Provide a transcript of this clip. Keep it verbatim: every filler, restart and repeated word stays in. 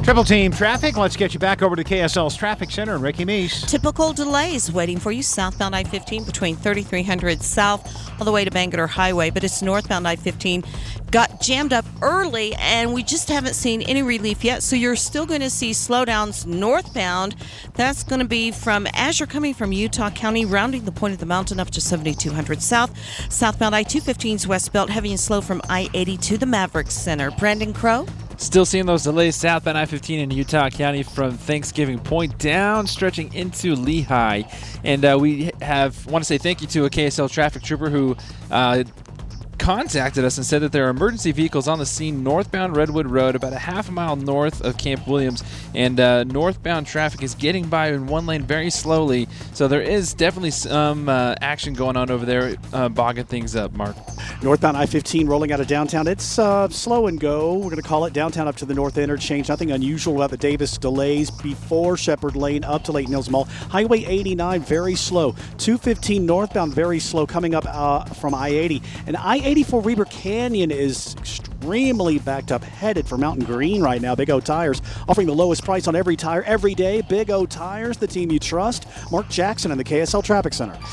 Triple Team Traffic. Let's get you back over to K S L's Traffic Center and Ricky Meese. Typical delays waiting for you southbound I fifteen between thirty-three hundred south all the way to Bangerter Highway, but it's northbound I fifteen. Got jammed up early, and we just haven't seen any relief yet, so you're still going to see slowdowns northbound. That's going to be from as you're coming from Utah County, rounding the point of the mountain up to seventy-two hundred south. Southbound I two fifteen's westbound, heavy and slow from I eighty to the Maverick Center. Brandon Crow? Still seeing those delays southbound I fifteen in Utah County from Thanksgiving Point down, stretching into Lehigh. And uh, we have want to say thank you to a K S L traffic trooper who uh, contacted us and said that there are emergency vehicles on the scene northbound Redwood Road, about a half a mile north of Camp Williams, and uh, northbound traffic is getting by in one lane very slowly, so there is definitely some uh, action going on over there, uh, bogging things up. Mark. Northbound I fifteen rolling out of downtown. It's uh, slow and go. We're going to call it downtown up to the north interchange. Nothing unusual about the Davis delays before Shepherd Lane up to Layton Hills Mall. Highway eighty-nine very slow. two fifteen northbound very slow coming up uh, from I eighty. And I eighty-four Reber Canyon is extremely backed up, headed for Mountain Green right now. Big O Tires offering the lowest price on every tire every day. Big O Tires, the team you trust. Mark Jackson in the K S L Traffic Center.